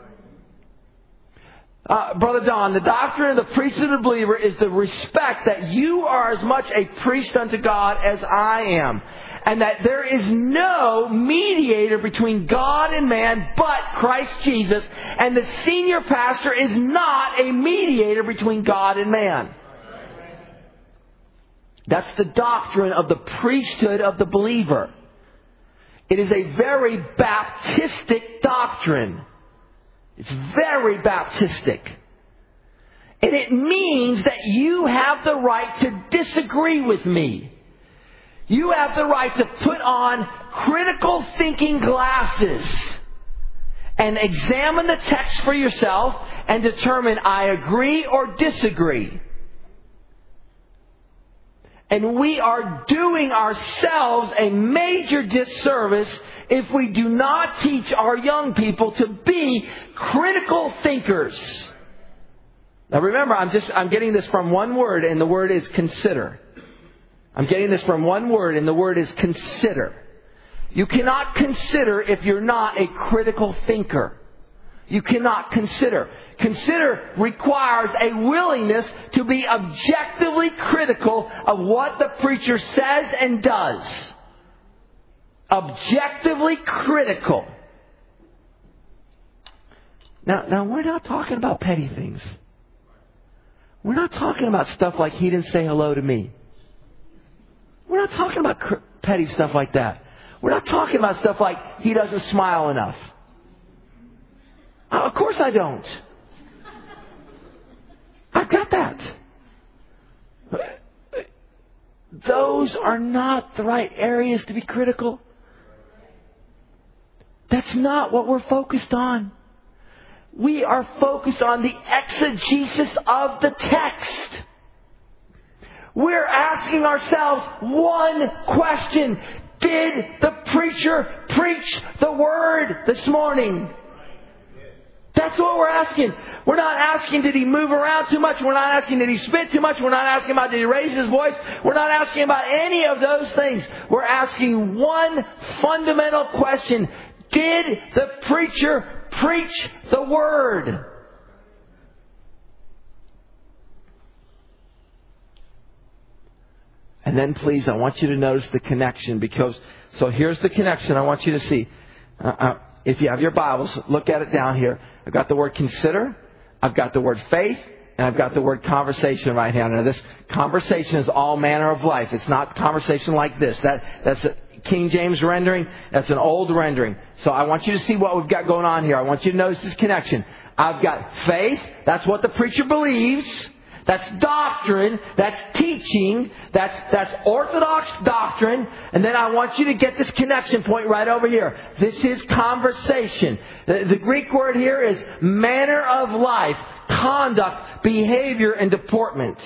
Brother Don, the doctrine of the priesthood of the believer is the respect that you are as much a priest unto God as I am. And that there is no mediator between God and man but Christ Jesus. And the senior pastor is not a mediator between God and man. That's the doctrine of the priesthood of the believer. It is a very Baptistic doctrine. It's very Baptistic. And it means that you have the right to disagree with me. You have the right to put on critical thinking glasses and examine the text for yourself and determine I agree or disagree. And we are doing ourselves a major disservice if we do not teach our young people to be critical thinkers. Now remember, I'm getting this from one word, and the word is consider. I'm getting this from one word, and the word is consider. You cannot consider if you're not a critical thinker. You cannot consider. Consider requires a willingness to be objectively critical of what the preacher says and does. Objectively critical. Now we're not talking about petty things. We're not talking about stuff like he didn't say hello to me. We're not talking about petty stuff like that. We're not talking about stuff like he doesn't smile enough. Of course I don't. I've got that. Those are not the right areas to be critical. That's not what we're focused on. We are focused on the exegesis of the text. We're asking ourselves one question. Did the preacher preach the word this morning? That's what we're asking. We're not asking, did he move around too much? We're not asking, did he spit too much? We're not asking about, did he raise his voice? We're not asking about any of those things. We're asking one fundamental question. Did the preacher preach the word? And then please, I want you to notice the connection, so here's the connection I want you to see. If you have your Bibles, look at it down here. I've got the word consider, I've got the word faith, and I've got the word conversation right here. Now this conversation is all manner of life. It's not conversation like this. That's a King James rendering. That's an old rendering. So I want you to see what we've got going on here. I want you to notice this connection. I've got faith. That's what the preacher believes. That's doctrine. That's teaching. That's orthodox doctrine. And then I want you to get this connection point right over here. This is conversation. The Greek word here is manner of life, conduct, behavior, and deportment.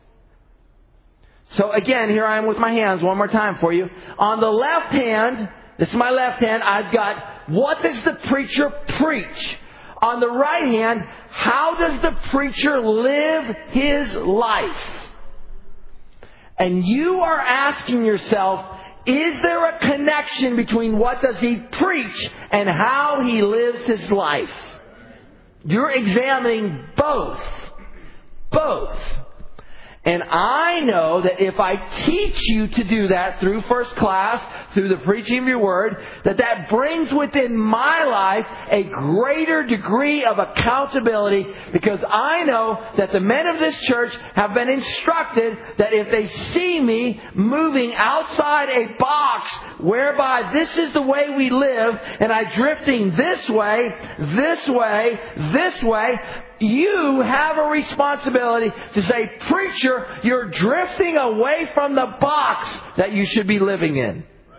So again, here I am with my hands one more time for you. On the left hand, this is my left hand, I've got what does the preacher preach? On the right hand, how does the preacher live his life? And you are asking yourself, is there a connection between what does he preach and how he lives his life? You're examining both. Both. And I know that if I teach you to do that through first class, through the preaching of your word, that brings within my life a greater degree of accountability, because I know that the men of this church have been instructed that if they see me moving outside a box whereby this is the way we live and I'm drifting this way, this way, this way, you have a responsibility to say, preacher, you're drifting away from the box that you should be living in.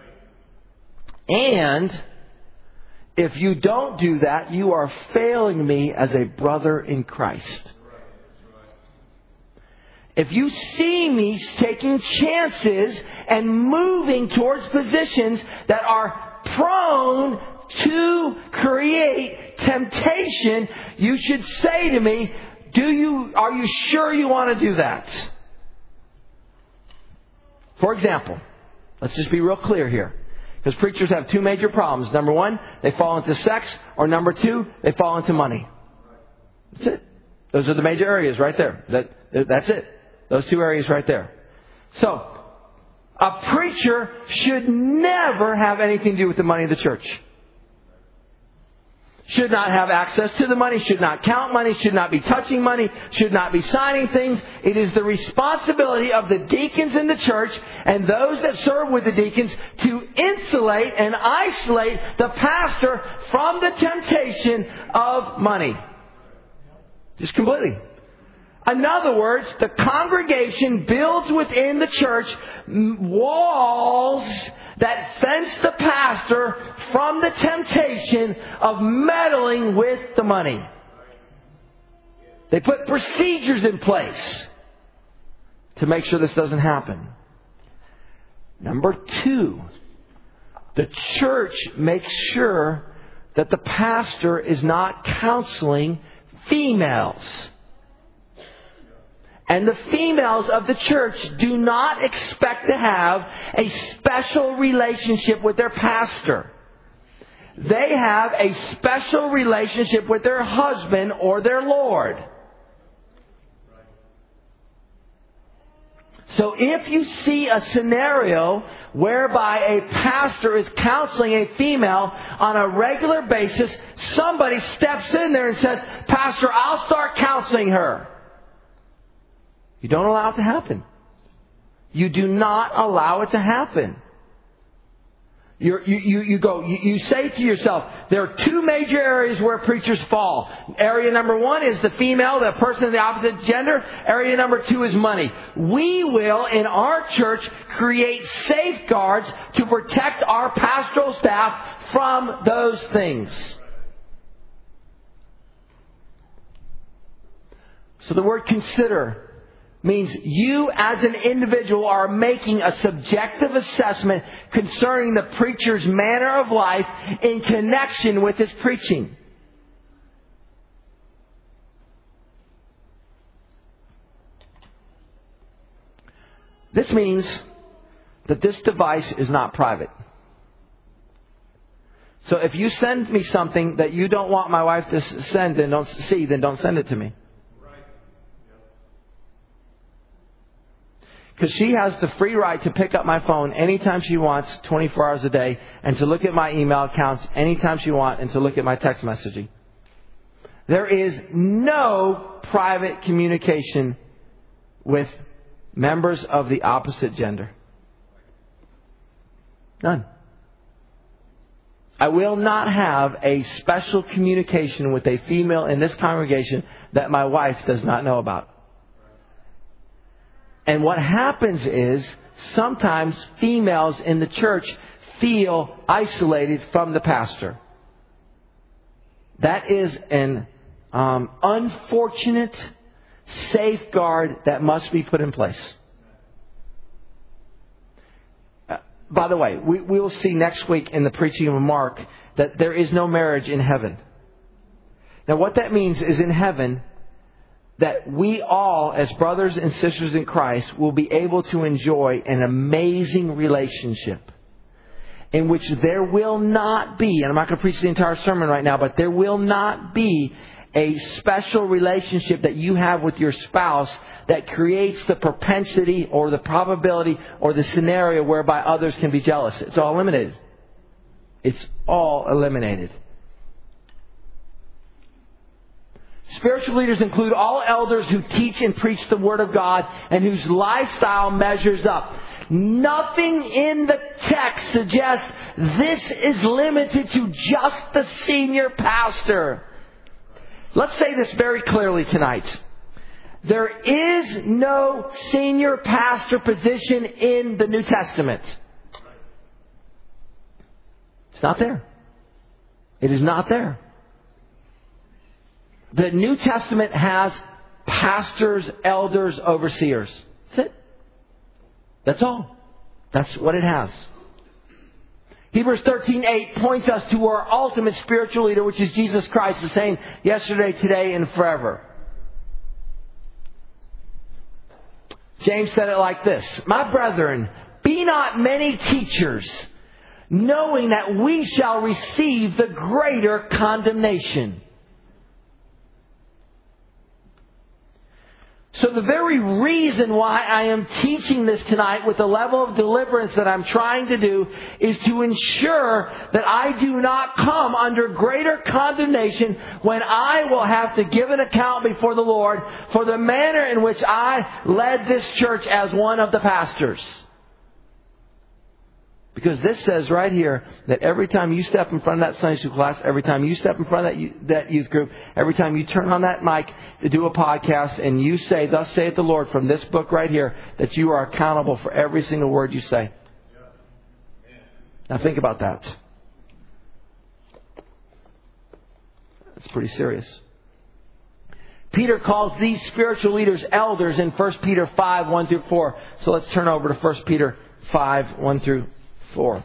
And if you don't do that, you are failing me as a brother in Christ. If you see me taking chances and moving towards positions that are prone to create temptation, you should say to me, are you sure you want to do that? For example, let's just be real clear here. Because preachers have two major problems. Number one, they fall into sex. Or number two, they fall into money. That's it. Those are the major areas right there. That's it. Those two areas right there. So, a preacher should never have anything to do with the money of the church. Should not have access to the money, should not count money, should not be touching money, should not be signing things. It is the responsibility of the deacons in the church and those that serve with the deacons to insulate and isolate the pastor from the temptation of money. Just completely. In other words, the congregation builds within the church walls that fence the pastor from the temptation of meddling with the money. They put procedures in place to make sure this doesn't happen. Number two, the church makes sure that the pastor is not counseling females. And the females of the church do not expect to have a special relationship with their pastor. They have a special relationship with their husband or their Lord. So if you see a scenario whereby a pastor is counseling a female on a regular basis, somebody steps in there and says, "Pastor, I'll start counseling her." You don't allow it to happen. You do not allow it to happen. You say to yourself, there are two major areas where preachers fall. Area number one is the female, the person of the opposite gender. Area number two is money. We will, in our church, create safeguards to protect our pastoral staff from those things. So the word consider means you as an individual are making a subjective assessment concerning the preacher's manner of life in connection with his preaching. This means that this device is not private. So if you send me something that you don't want my wife to send and don't see, then don't send it to me. Because she has the free right to pick up my phone anytime she wants, 24 hours a day, and to look at my email accounts anytime she wants, and to look at my text messaging. There is no private communication with members of the opposite gender. None. I will not have a special communication with a female in this congregation that my wife does not know about. And what happens is, sometimes females in the church feel isolated from the pastor. That is an unfortunate safeguard that must be put in place. By the way, we will see next week in the preaching of Mark that there is no marriage in heaven. Now what that means is in heaven, that we all, as brothers and sisters in Christ, will be able to enjoy an amazing relationship in which there will not be, and I'm not going to preach the entire sermon right now, but there will not be a special relationship that you have with your spouse that creates the propensity or the probability or the scenario whereby others can be jealous. It's all eliminated. It's all eliminated. Spiritual leaders include all elders who teach and preach the Word of God and whose lifestyle measures up. Nothing in the text suggests this is limited to just the senior pastor. Let's say this very clearly tonight. There is no senior pastor position in the New Testament. It's not there. It is not there. The New Testament has pastors, elders, overseers. That's it. That's all. That's what it has. Hebrews 13:8 points us to our ultimate spiritual leader, which is Jesus Christ, the same yesterday, today, and forever. James said it like this: "My brethren, be not many teachers, knowing that we shall receive the greater condemnation." So the very reason why I am teaching this tonight with the level of deliverance that I'm trying to do is to ensure that I do not come under greater condemnation when I will have to give an account before the Lord for the manner in which I led this church as one of the pastors. Because this says right here that every time you step in front of that Sunday school class, every time you step in front of that youth group, every time you turn on that mic to do a podcast and you say, "Thus saith the Lord," from this book right here, that you are accountable for every single word you say. Now think about that. That's pretty serious. Peter calls these spiritual leaders elders in 1 Peter 5, 1 through 4. So let's turn over to 1 Peter 5, 1 through 4.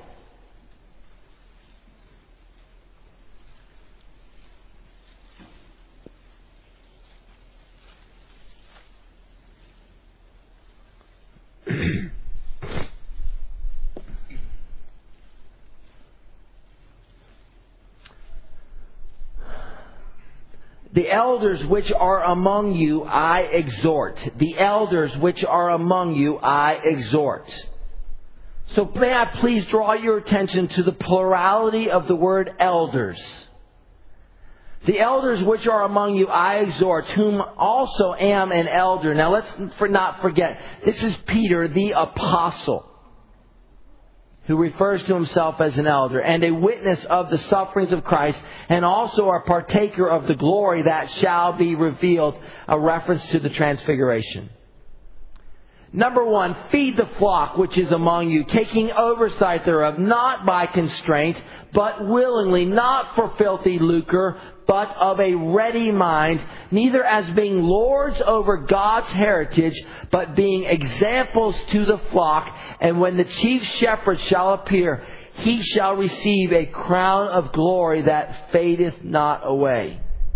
The elders which are among you, I exhort. The elders which are among you, I exhort. So may I please draw your attention to the plurality of the word elders. The elders which are among you, I exhort, whom also am an elder. Now let's not forget, this is Peter the apostle, who refers to himself as an elder, and a witness of the sufferings of Christ, and also a partaker of the glory that shall be revealed, a reference to the transfiguration. Number 1, feed the flock which is among you, taking oversight thereof, not by constraint, but willingly, not for filthy lucre, but of a ready mind, neither as being lords over God's heritage, but being examples to the flock. And when the chief shepherd shall appear, he shall receive a crown of glory that fadeth not away.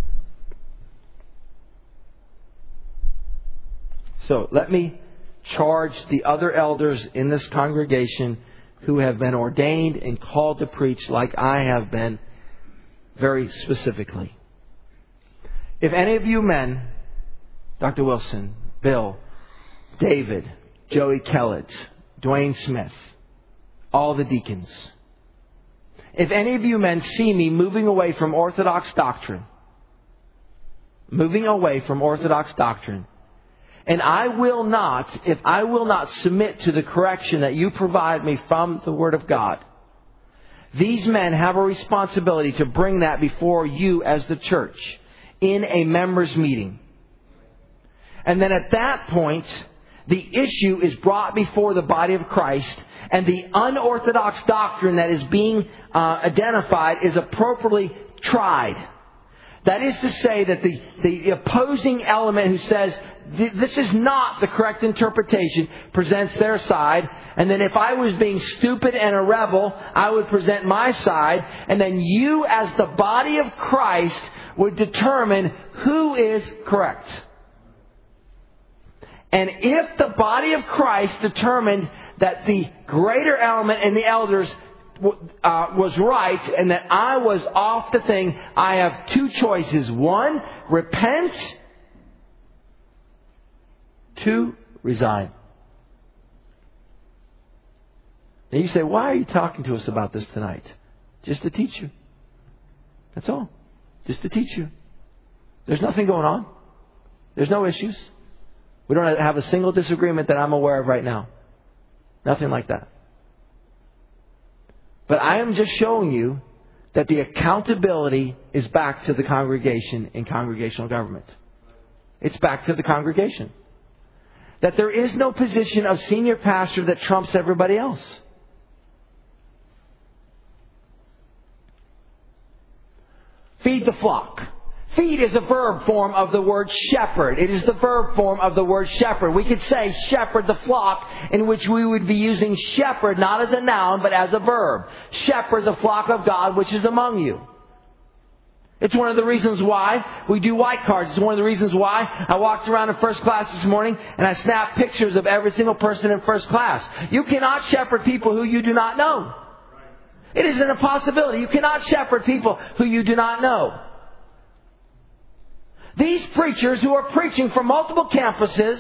So let me charge the other elders in this congregation who have been ordained and called to preach like I have been very specifically. If any of you men, Dr. Wilson, Bill, David, Joey Kellett, Dwayne Smith, all the deacons, if any of you men see me moving away from Orthodox doctrine, and if I will not submit to the correction that you provide me from the Word of God, these men have a responsibility to bring that before you as the church in a members' meeting. And then at that point, the issue is brought before the body of Christ, and the unorthodox doctrine that is being identified is appropriately tried. That is to say that the opposing element who says, this is not the correct interpretation, presents their side. And then if I was being stupid and a rebel, I would present my side. And then you as the body of Christ would determine who is correct. And if the body of Christ determined that the greater element in the elders was right and that I was off the thing, I have two choices. 1, repent. 2, resign. And you say, why are you talking to us about this tonight? Just to teach you. That's all. Just to teach you. There's nothing going on. There's no issues. We don't have a single disagreement that I'm aware of right now. Nothing like that. But I am just showing you that the accountability is back to the congregation in congregational government. It's back to the congregation. That there is no position of senior pastor that trumps everybody else. Feed the flock. Feed is a verb form of the word shepherd. It is the verb form of the word shepherd. We could say shepherd the flock, in which we would be using shepherd not as a noun but as a verb. Shepherd the flock of God which is among you. It's one of the reasons why we do white cards. It's one of the reasons why I walked around in first class this morning and I snapped pictures of every single person in first class. You cannot shepherd people who you do not know. It is an impossibility. You cannot shepherd people who you do not know. These preachers who are preaching from multiple campuses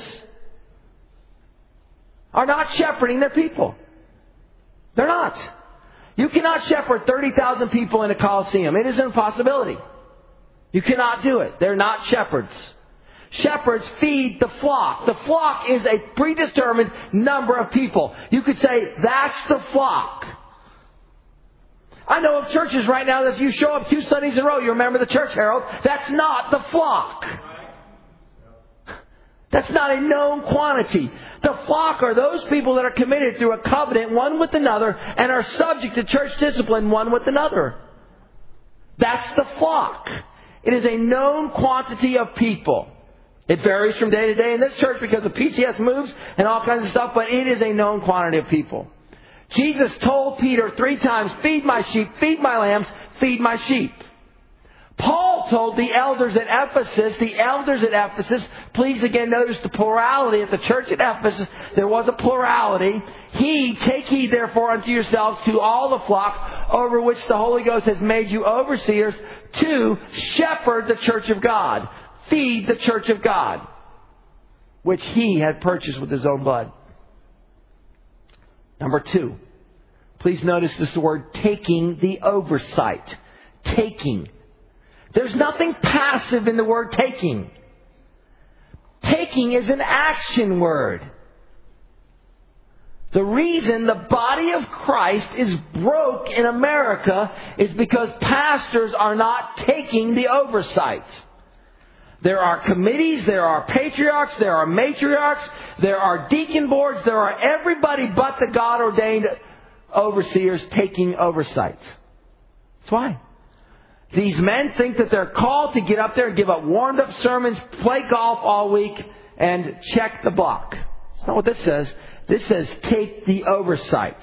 are not shepherding their people. They're not. You cannot shepherd 30,000 people in a coliseum. It is an impossibility. You cannot do it. They're not shepherds. Shepherds feed the flock. The flock is a predetermined number of people. You could say, that's the flock. I know of churches right now that if you show up 2 Sundays in a row, you remember the church herald. That's not the flock. That's not a known quantity. The flock are those people that are committed through a covenant one with another and are subject to church discipline one with another. That's the flock. It is a known quantity of people. It varies from day to day in this church because the PCS moves and all kinds of stuff, but it is a known quantity of people. Jesus told Peter 3 times, feed my sheep, feed my lambs, feed my sheep. Paul told the elders at Ephesus Please again notice the plurality at the church at Ephesus. There was a plurality. Take heed therefore unto yourselves to all the flock over which the Holy Ghost has made you overseers to shepherd the church of God. Feed the church of God, which He had purchased with His own blood. Number 2. Please notice this word, taking the oversight. Taking. There's nothing passive in the word taking. Taking is an action word. The reason the body of Christ is broke in America is because pastors are not taking the oversight. There are committees, there are patriarchs, there are matriarchs, there are deacon boards, there are everybody but the God-ordained overseers taking oversight. That's why. These men think that they're called to get up there and give up warmed-up sermons, play golf all week, and check the block. That's not what this says. This says, take the oversight.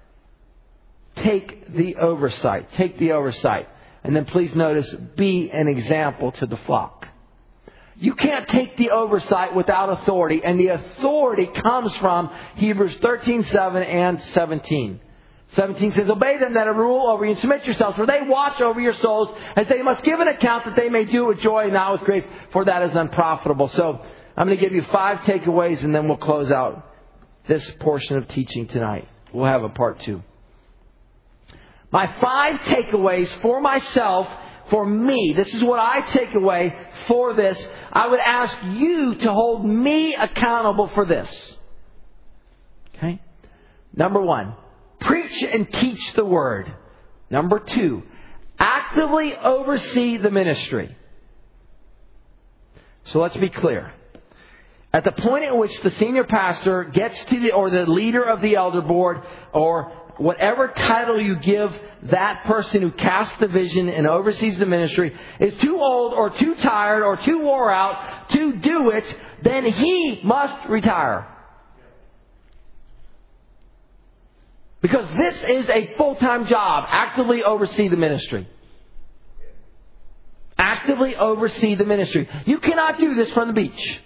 Take the oversight. Take the oversight. And then please notice, be an example to the flock. You can't take the oversight without authority. And the authority comes from Hebrews 13:7 and 17. 17 says, obey them that rule over you and submit yourselves, for they watch over your souls, as they must give an account that they may do with joy and not with grief, for that is unprofitable. So I'm going to give you 5 takeaways, and then we'll close out this portion of teaching tonight. We'll have a part 2. My 5 takeaways for myself, for me, this is what I take away for this. I would ask you to hold me accountable for this. Okay? Number 1, preach and teach the Word. Number 2, actively oversee the ministry. So let's be clear. At the point at which the senior pastor gets to or the leader of the elder board, or whatever title you give that person who casts the vision and oversees the ministry, is too old or too tired or too wore out to do it, then he must retire. Because this is a full-time job. Actively oversee the ministry. Actively oversee the ministry. You cannot do this from the beach.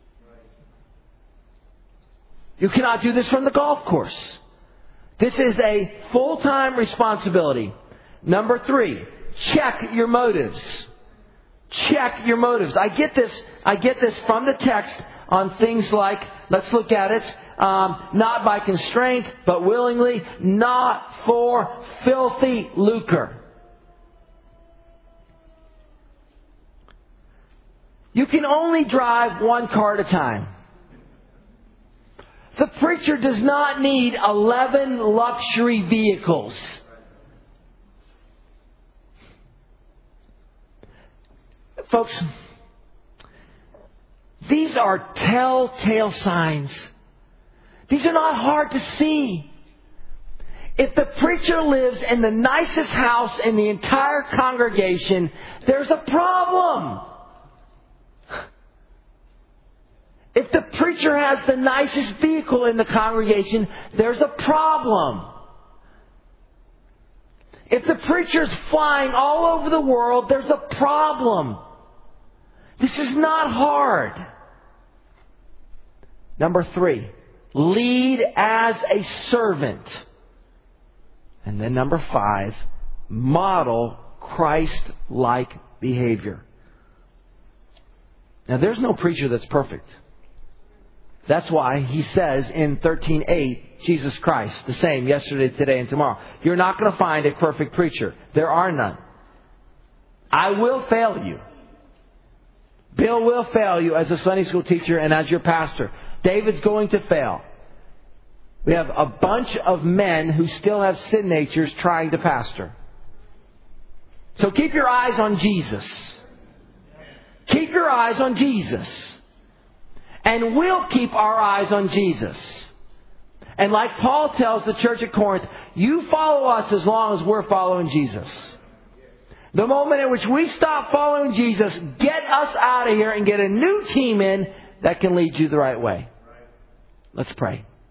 You cannot do this from the golf course. This is a full-time responsibility. Number 3, check your motives. Check your motives. I get this from the text on things like, let's look at it, not by constraint, but willingly, not for filthy lucre. You can only drive 1 car at a time. The preacher does not need 11 luxury vehicles. Folks, these are telltale signs. These are not hard to see. If the preacher lives in the nicest house in the entire congregation, there's a problem. If the preacher has the nicest vehicle in the congregation, there's a problem. If the preacher's flying all over the world, there's a problem. This is not hard. Number 3, lead as a servant. And then number 5, model Christ-like behavior. Now, there's no preacher that's perfect. That's why he says in 13:8, Jesus Christ, the same yesterday, today, and tomorrow. You're not going to find a perfect preacher. There are none. I will fail you. Bill will fail you as a Sunday school teacher and as your pastor. David's going to fail. We have a bunch of men who still have sin natures trying to pastor. So keep your eyes on Jesus. Keep your eyes on Jesus. And we'll keep our eyes on Jesus. And like Paul tells the church at Corinth, you follow us as long as we're following Jesus. The moment in which we stop following Jesus, get us out of here and get a new team in that can lead you the right way. Let's pray.